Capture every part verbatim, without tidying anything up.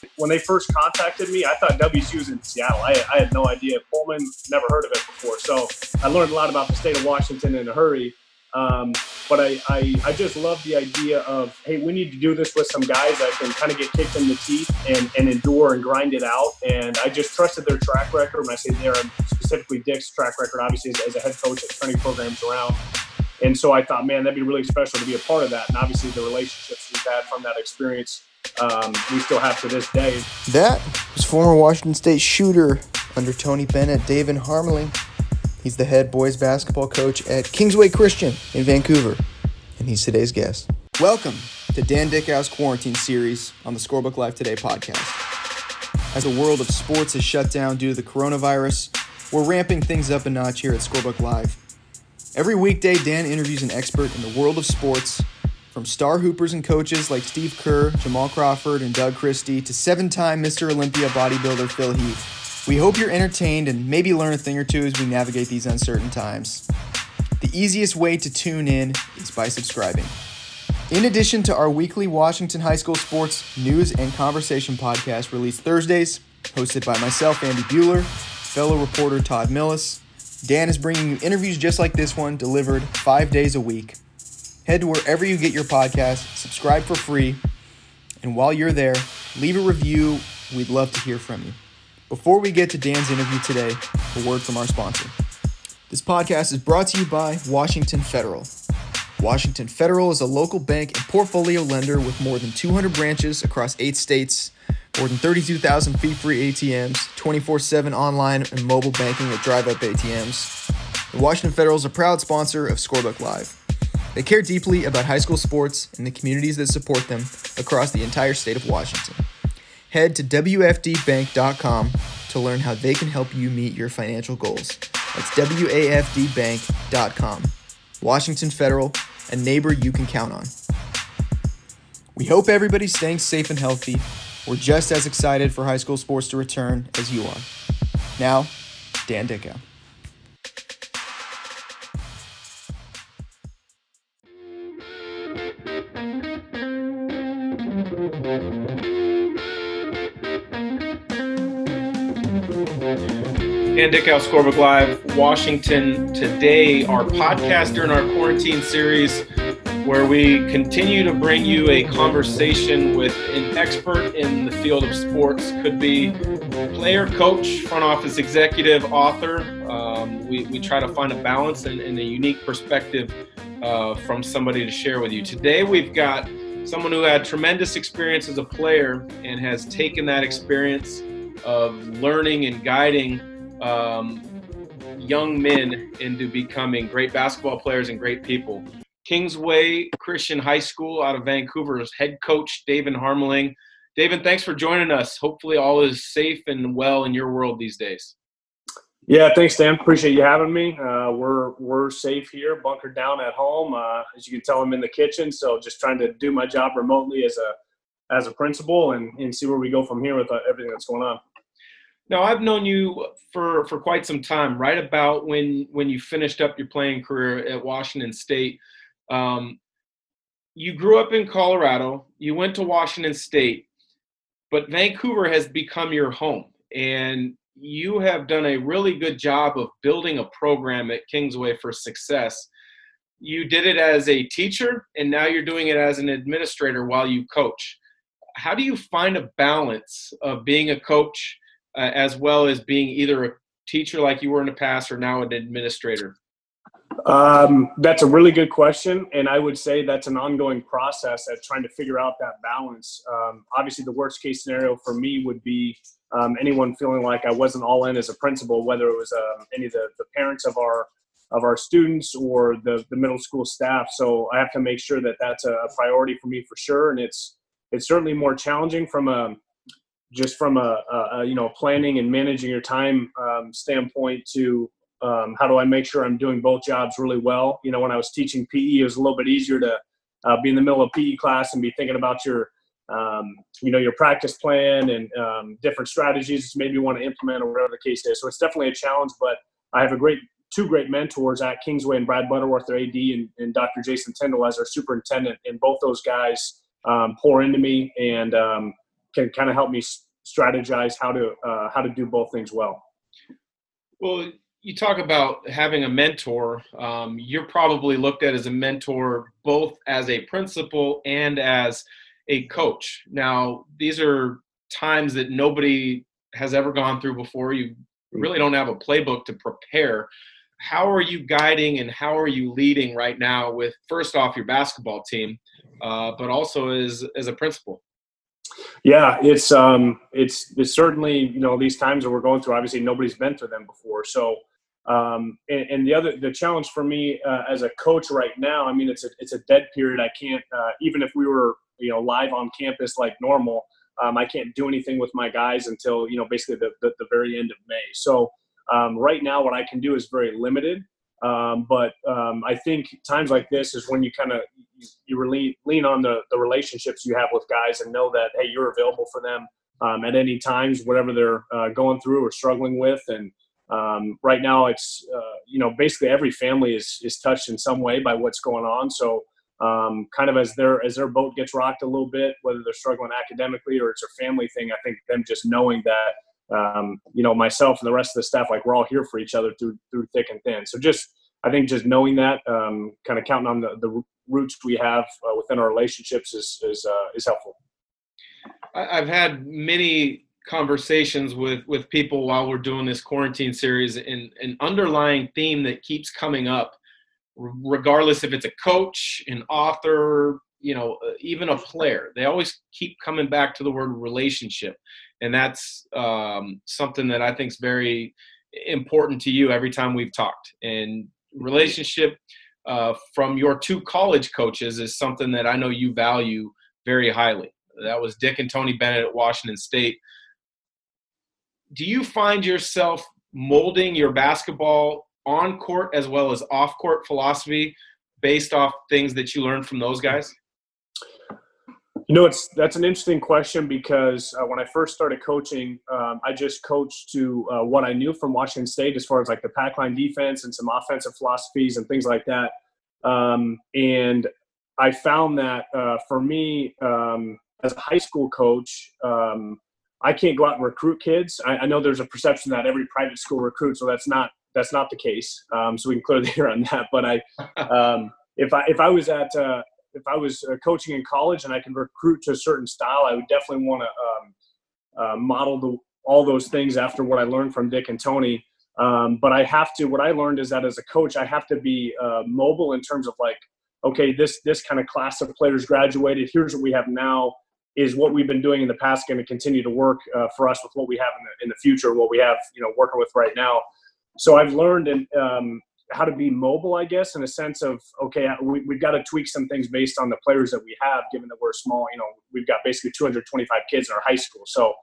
When they first contacted me, I thought W C U was in Seattle. I, I had no idea. Pullman, never heard of it before. So I learned a lot about the state of Washington in a hurry. Um, but I, I, I just love the idea of, hey, we need to do this with some guys that can kind of get kicked in the teeth and, and endure and grind it out. And I just trusted their track record. When I say there, specifically Dick's track record, obviously as, as a head coach at turning programs around. And so I thought, man, that'd be really special to be a part of that. And obviously the relationships we've had from that experience, um, we still have to this day. That was former Washington State shooter under Tony Bennett, David Harmeling. He's the head boys basketball coach at Kingsway Christian in Vancouver, and he's today's guest. Welcome to Dan Dickau's Quarantine Series on the Scorebook Live Today podcast. As the world of sports is shut down due to the coronavirus, we're ramping things up a notch here at Scorebook Live. Every weekday, Dan interviews an expert in the world of sports, from star hoopers and coaches like Steve Kerr, Jamal Crawford, and Doug Christie, to seven-time Mister Olympia bodybuilder Phil Heath. We hope you're entertained and maybe learn a thing or two as we navigate these uncertain times. The easiest way to tune in is by subscribing. In addition to our weekly Washington High School sports news and conversation podcast released Thursdays, hosted by myself, Andy Bueller, fellow reporter Todd Millis, Dan is bringing you interviews just like this one, delivered five days a week. Head to wherever you get your podcast, subscribe for free, and while you're there, leave a review. We'd love to hear from you. Before we get to Dan's interview today, a word from our sponsor. This podcast is brought to you by Washington Federal. Washington Federal is a local bank and portfolio lender with more than two hundred branches across eight states, more than thirty-two thousand fee-free A T Ms, twenty-four seven online and mobile banking with drive-up A T Ms. The Washington Federal is a proud sponsor of Scorebook Live. They care deeply about high school sports and the communities that support them across the entire state of Washington. Head to W F D bank dot com to learn how they can help you meet your financial goals. That's W A F D bank dot com. Washington Federal, a neighbor you can count on. We hope everybody's staying safe and healthy. We're just as excited for high school sports to return as you are. Now, Dan Dickau. Dan Dickau, Scorebook Live, Washington. Today, our podcast during our quarantine series, where we continue to bring you a conversation with an expert in the field of sports. Could be player, coach, front office executive, author. Um, we, we try to find a balance and, and a unique perspective uh, from somebody to share with you. Today, we've got someone who had tremendous experience as a player and has taken that experience of learning and guiding um, young men into becoming great basketball players and great people. Kingsway Christian High School out of Vancouver's head coach, David Harmeling. David, thanks for joining us. Hopefully all is safe and well in your world these days. Yeah, thanks, Dan. Appreciate you having me. Uh, we're we're safe here, bunkered down at home. Uh, as you can tell, I'm in the kitchen, so just trying to do my job remotely as a as a principal and, and see where we go from here with uh, everything that's going on. Now, I've known you for, for quite some time, right about when, when you finished up your playing career at Washington State. Um, you grew up in Colorado, you went to Washington State, but Vancouver has become your home, and you have done a really good job of building a program at Kingsway for success. You did it as a teacher, and now you're doing it as an administrator while you coach. How do you find a balance of being a coach Uh, as well as being either a teacher like you were in the past or now an administrator? Um, that's a really good question, and I would say that's an ongoing process at trying to figure out that balance. Um, obviously, the worst case scenario for me would be um, anyone feeling like I wasn't all in as a principal, whether it was uh, any of the, the parents of our of our students or the, the middle school staff. So I have to make sure that that's a priority for me for sure, and it's it's certainly more challenging from a just from a, a you know planning and managing your time um, standpoint to um, how do I make sure I'm doing both jobs really well. You know, when I was teaching P E, it was a little bit easier to uh, be in the middle of P E class and be thinking about your um, you know your practice plan and um, different strategies that maybe you want to implement or whatever the case is. So it's definitely a challenge, but I have a great two great mentors at Kingsway and Brad Butterworth, their A D, and, and Doctor Jason Tyndall as our superintendent, and both those guys um, pour into me and um, can kind of help me strategize how to uh, how to do both things well. Well, you talk about having a mentor. Um, you're probably looked at as a mentor both as a principal and as a coach. Now, these are times that nobody has ever gone through before. You really don't have a playbook to prepare. How are you guiding and how are you leading right now with, first off, your basketball team, uh, but also as as a principal? Yeah, it's um, it's it's certainly, you know, these times that we're going through. Obviously, nobody's been through them before. So, um, and, and the other the challenge for me uh, as a coach right now, I mean, it's a it's a dead period. I can't uh, even if we were, you know, live on campus like normal, um, I can't do anything with my guys until, you know, basically the the, the very end of May. So. Um, right now, what I can do is very limited, um, but um, I think times like this is when you kind of you, you really lean on the, the relationships you have with guys and know that, hey, you're available for them um, at any times, whatever they're uh, going through or struggling with. And um, right now, it's uh, you know basically every family is is touched in some way by what's going on. So um, kind of as their as their boat gets rocked a little bit, whether they're struggling academically or it's a family thing, I think them just knowing that. Um, you know, myself and the rest of the staff, like we're all here for each other through through thick and thin. So just, I think just knowing that, um, kind of counting on the, the roots we have uh, within our relationships is is uh, is helpful. I've had many conversations with with people while we're doing this quarantine series, and an underlying theme that keeps coming up, regardless if it's a coach, an author, you know, even a player, they always keep coming back to the word relationship. And that's um, something that I think is very important to you every time we've talked. And relationship uh, from your two college coaches is something that I know you value very highly. That was Dick and Tony Bennett at Washington State. Do you find yourself molding your basketball on court as well as off court philosophy based off things that you learned from those guys? You know, it's that's an interesting question because uh, when I first started coaching, um, I just coached to uh, what I knew from Washington State as far as like the pack line defense and some offensive philosophies and things like that. Um, and I found that uh, for me, um, as a high school coach, um, I can't go out and recruit kids. I, I know there's a perception that every private school recruits, so that's not that's not the case. Um, so we can clear the air on that. But I, um, if I if I was at uh, if I was uh, coaching in college and I could recruit to a certain style, I would definitely want to um, uh, model the, all those things after what I learned from Dick and Tony. Um, but I have to, what I learned is that as a coach, I have to be uh, mobile in terms of like, okay, this, this kind of class of players graduated. Here's what we have now. Is what we've been doing in the past going to continue to work uh, for us with what we have in the, in the future, what we have, you know, working with right now. So I've learned in, um, how to be mobile, I guess, in a sense of, okay, we, we've got to tweak some things based on the players that we have, given that we're small. You know, we've got basically two hundred twenty-five kids in our high school. So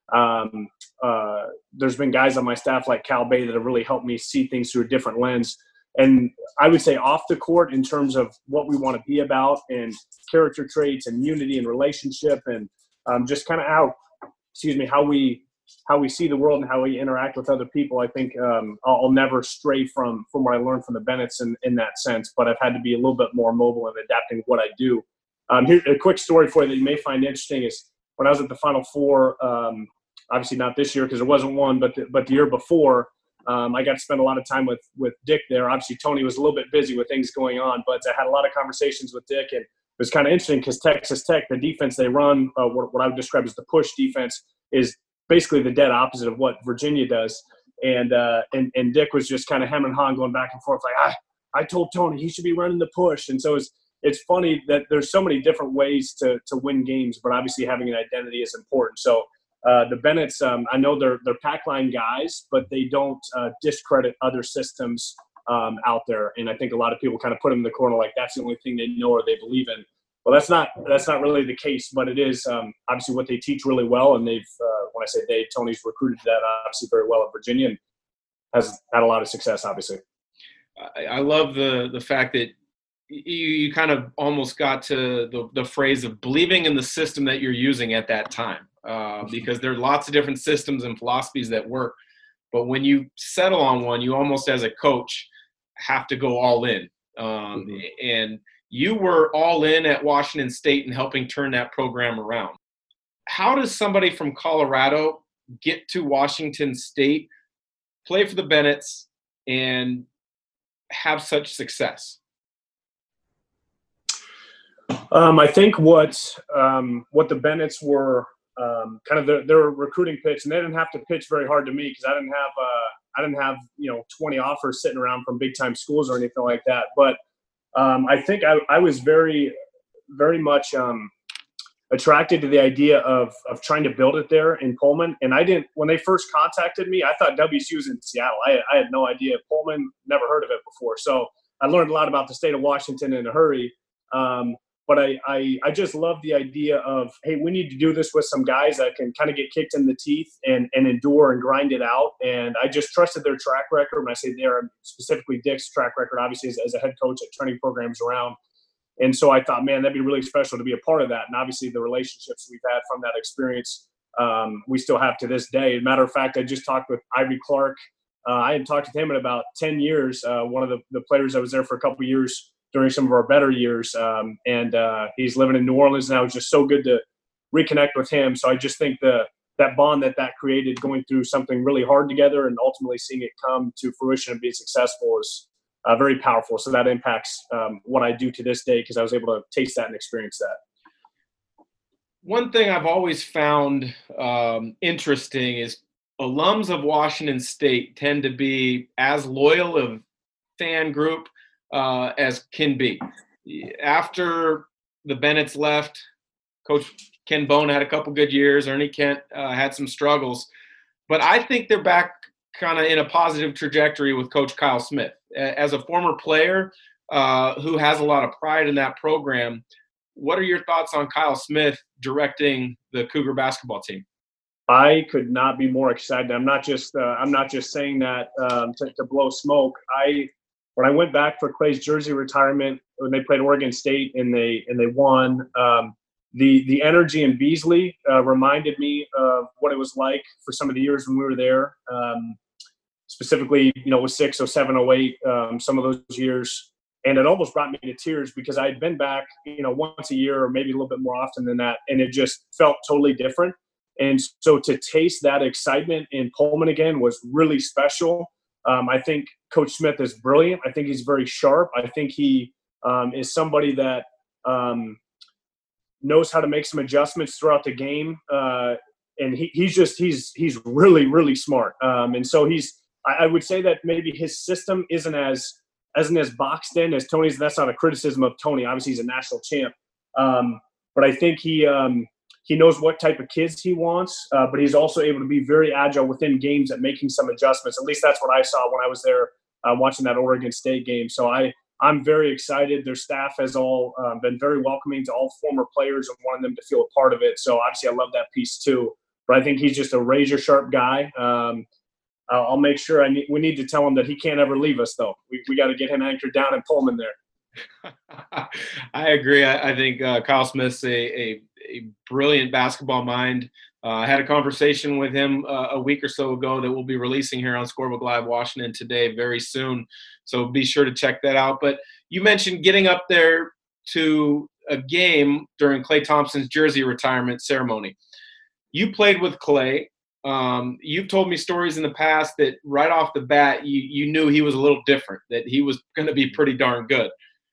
um, uh, there's been guys on my staff like Cal Bay that have really helped me see things through a different lens. And I would say off the court in terms of what we want to be about and character traits and unity and relationship and um, just kind of how, excuse me, how we how we see the world and how we interact with other people. I think um, I'll, I'll never stray from from what I learned from the Bennetts in, in that sense, but I've had to be a little bit more mobile in adapting what I do. Um, here, a quick story for you that you may find interesting is when I was at the Final Four, um, obviously not this year because there wasn't one, but the, but the year before, Um, I got to spend a lot of time with with Dick there. Obviously, Tony was a little bit busy with things going on, but I had a lot of conversations with Dick, and it was kind of interesting because Texas Tech, the defense they run, uh, what, what I would describe as the push defense, is basically the dead opposite of what Virginia does. And uh, and and Dick was just kind of hem and hawing, going back and forth, like, I, I told Tony he should be running the push. And so it's it's funny that there's so many different ways to to win games, but obviously having an identity is important. So. Uh, the Bennetts, um, I know they're they're pack line guys, but they don't uh, discredit other systems um, out there. And I think a lot of people kind of put them in the corner like that's the only thing they know or they believe in. Well, that's not that's not really the case, but it is um, obviously what they teach really well. And they've, uh, when I say they, Tony's recruited that obviously very well at Virginia and has had a lot of success, obviously. I, I love the the fact that you, you kind of almost got to the, the phrase of believing in the system that you're using at that time. Uh, because there are lots of different systems and philosophies that work. But when you settle on one, you almost as a coach have to go all in. Um, mm-hmm. And you were all in at Washington State and helping turn that program around. how does somebody from Colorado get to Washington State, play for the Bennetts, and have such success? Um, I think what um, what the Bennetts were um, kind of their, their recruiting pitch, and they didn't have to pitch very hard to me because I didn't have uh, I didn't have you know twenty offers sitting around from big time schools or anything like that. But um, I think I, I was very very much um, attracted to the idea of of trying to build it there in Pullman. And I didn't when they first contacted me, I thought W S U was in Seattle. I, I had no idea. Pullman, never heard of it before. So I learned a lot about the state of Washington in a hurry. Um, But I, I, I just love the idea of, hey, we need to do this with some guys that can kind of get kicked in the teeth and, and endure and grind it out. And I just trusted their track record. When I say they're specifically Dick's track record, obviously as, as a head coach at training programs around. And so I thought, man, that'd be really special to be a part of that. And obviously the relationships we've had from that experience, um, we still have to this day. As a matter of fact, I just talked with Ivy Clark. Uh, I hadn't talked to him in about ten years. Uh, one of the, the players that was there for a couple of years during some of our better years. Um, and uh, he's living in New Orleans now. It's just so good to reconnect with him. So I just think the that bond that that created going through something really hard together and ultimately seeing it come to fruition and be successful is uh, very powerful. So that impacts um, what I do to this day because I was able to taste that and experience that. One thing I've always found um, interesting is alums of Washington State tend to be as loyal of fan group Uh, as can be. After the Bennetts left, Coach Ken Bone had a couple good years. Ernie Kent uh, had some struggles. But I think they're back kind of in a positive trajectory with Coach Kyle Smith. As a former player uh, who has a lot of pride in that program, what are your thoughts on Kyle Smith directing the Cougar basketball team? I could not be more excited. I'm not just uh, I'm not just saying that um, to, to blow smoke. I When I went back for Clay's jersey retirement, when they played Oregon State and they and they won, um, the the energy in Beasley uh, reminded me of what it was like for some of the years when we were there. Um, specifically, you know, with six, oh seven, oh eight, um, some of those years, and it almost brought me to tears because I had been back, you know, once a year or maybe a little bit more often than that, and it just felt totally different. And so to taste that excitement in Pullman again was really special. Um, I think Coach Smith is brilliant. I think he's very sharp. I think he um, is somebody that um, knows how to make some adjustments throughout the game. Uh, and he, he's just he's he's really, really smart. Um, and so he's I, I would say that maybe his system isn't as isn't as boxed in as Tony's. That's not a criticism of Tony. Obviously, he's a national champ. Um, but I think he um, – He knows what type of kids he wants, uh, but he's also able to be very agile within games at making some adjustments. At least that's what I saw when I was there uh, watching that Oregon State game. So I, I'm very excited. Their staff has all um, been very welcoming to all former players and wanting them to feel a part of it. So obviously I love that piece too. But I think he's just a razor-sharp guy. Um, I'll, I'll make sure I need, we need to tell him that he can't ever leave us, though. We, we got to get him anchored down in Pullman there. I agree. I, I think uh, Kyle Smith's a, a, a brilliant basketball mind. Uh, I had a conversation with him uh, a week or so ago that we'll be releasing here on Scorebook Live Washington today very soon. So be sure to check that out. But you mentioned getting up there to a game during Klay Thompson's jersey retirement ceremony. You played with Klay. Um, you've told me stories in the past that right off the bat you, you knew he was a little different, that he was going to be pretty darn good.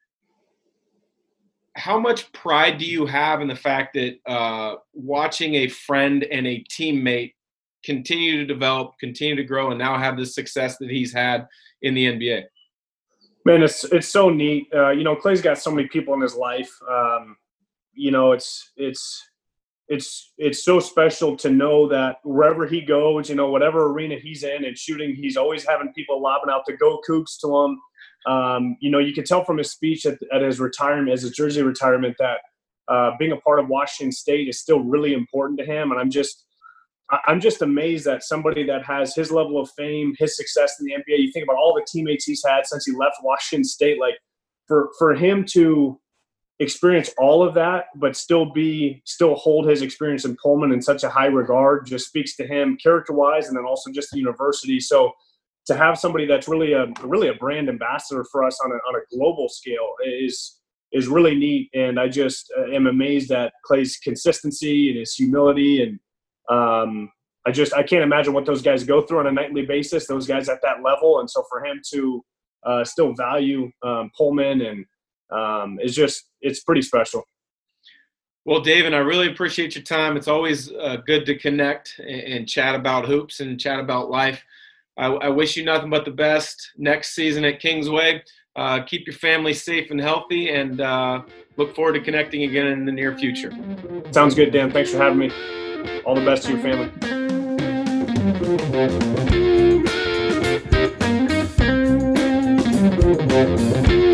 How much pride do you have in the fact that uh, watching a friend and a teammate continue to develop, continue to grow, and now have the success that he's had in the N B A? Man, it's it's so neat. Uh, you know, Clay's got so many people in his life. Um, you know, it's it's it's it's so special to know that wherever he goes, you know, whatever arena he's in and shooting, he's always having people lobbing out the go Cougs to him. Um, you know, you can tell from his speech at, at his retirement, as his jersey retirement, that uh, being a part of Washington State is still really important to him. And I'm just, I'm just amazed that somebody that has his level of fame, his success in the N B A, you think about all the teammates he's had since he left Washington State, like for, for him to experience all of that, but still be, still hold his experience in Pullman in such a high regard just speaks to him character-wise and then also just the university. So to have somebody that's really a really a brand ambassador for us on a on a global scale is is really neat. And I just uh, am amazed at Clay's consistency and his humility. And um, I just, I can't imagine what those guys go through on a nightly basis, those guys at that level. And so for him to uh, still value um, Pullman and um, is just, it's pretty special. Well, David, I really appreciate your time. It's always uh, good to connect and, and chat about hoops and chat about life. I, I wish you nothing but the best next season at Kingsway. Uh, keep your family safe and healthy, and uh, look forward to connecting again in the near future. Sounds good, Dan. Thanks for having me. All the best to your family.